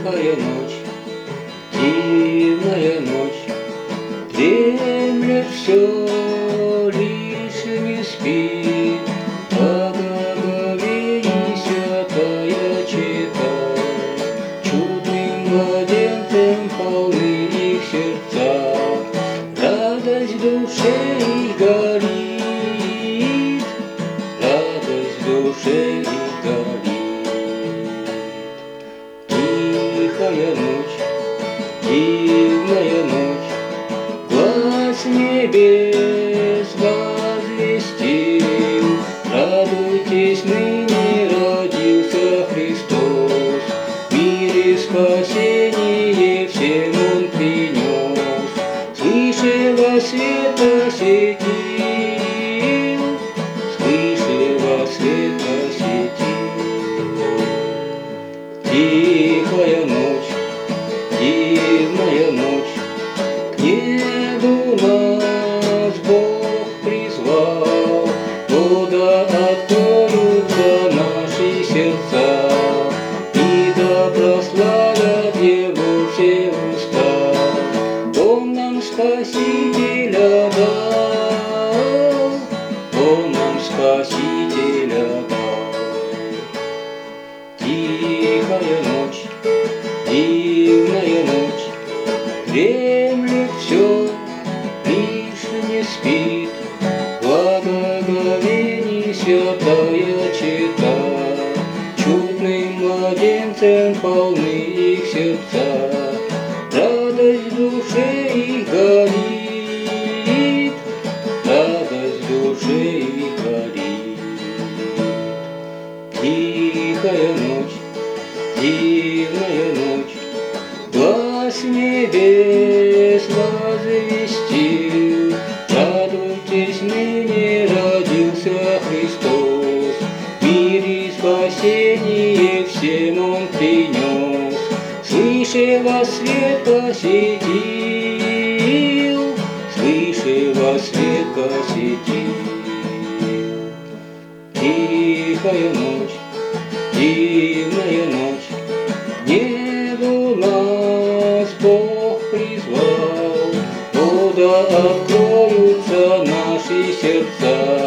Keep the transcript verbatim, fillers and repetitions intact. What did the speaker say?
Тихая ночь, дивная ночь, дремлет все, лишь не спит. Благоговений святая чета, чудным младенцем полны их сердца. Радость в душе их горит, радость в душе их горит. Тихая ночь, дивная ночь, глас небес возвестил. Радуйтесь, ныне родился Христос, в мире спасение всем Он принес. Свыше во свет осветил, свыше во свет осветил. Тихая ночь, дивная ночь, к небу нас Бог призвал, туда откроются наши сердца, и да прославят Его все уста. Он нам Спасителя дал, Он нам Спасителя дал. Тихая ночь, дивная ночь, дремлет все, лишь не спит. Благоговений святая чета, чудным младенцем полны их сердца. Радость в душе их горит, радость в душе их горит. Тихая ночь, дивная ночь, глас небес возвестил. Радуйтесь, ныне родился Христос, в мире спасение всем Он принес. Свыше во свет посетил, свыше во свет посетил. Тихая ночь, дивная ночь, к небу нас Бог призвал, туда откроются наши сердца,